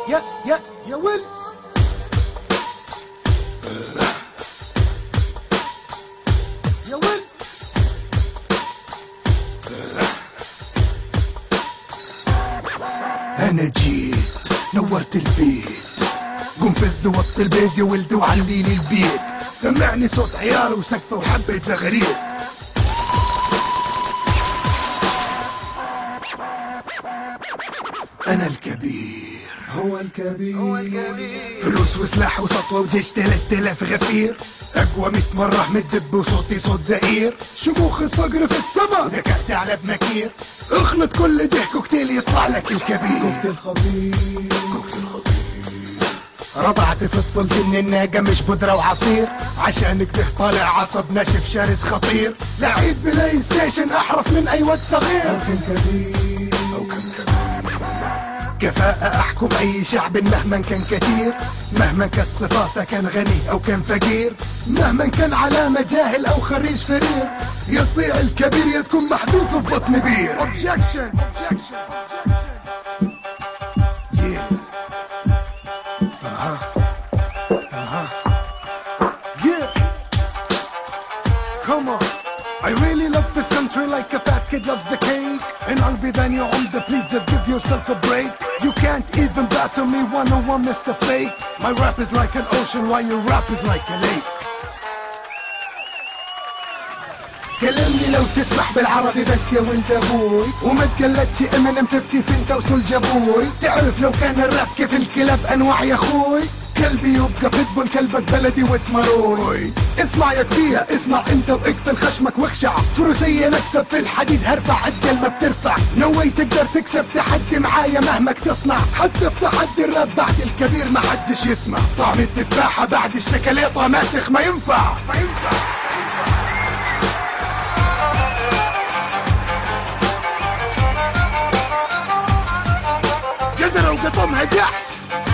يا ويل. يا ويل. انا جيت نورت البيت، قوم فز وط البيز يا ولدي وعليني البيت، سمعني صوت عيال وسقفه وحبة زغريت. انا الكبير، هو الكبير. فلوس وسلاح وسطوة وجيش 3000 غفير، اقوى 100 مرة من الدب وصوتي صوت زئير، شموخ الصقر في السما زكأت على بنكير، اخلط كل ده كوكتيل يطلع لك الكبير. كوكتيل خطير. رضعت في طفولتي من الناقة مش بودرة وعصير، عشان كده طالع عصب ناشف شرس خطير، لعيب بلاي ستيشن احرف من اي واد صغير. أو كان كبير. كفاءة احكم اي شعب مهما كان كتير، مهما كانت صفاته كان غني او كان فقير، مهما كان علامة جاهل او خريج فرير، يطيع الكبير يا تكون محذوف في بطن بير. Objection. Come on, I really love this country like a fat kid loves the cake. And I'll be then your عمدة, please just give yourself a break. You can't even battle me one-on-one, Mr. Fake. My rap is like an ocean while your rap is like a lake. كلمني لو تسمح بالعربي بس يا ولد ابوي، وما تقلدش امينيم 50 سنت وسولجا بوي. تعرف لو كان الراب كيف الكلاب انواع يا اخوي، كلبي يبقى بيتبول كلبك بلدي واسمه روي. اسمع يا كبير اسمع انت واقفل خشمك واخشع، فروسية نكسب في الحديد هرفع قد ما بترفع، نوي تقدر تكسب تحدي معايا مهما تصنع، حتى في تحدي الراب بعد الكبير ما حدش يسمع، طعم التفاحة بعد الشكليطة ماسخ ما ينفع. جزرة وقطمها جحش.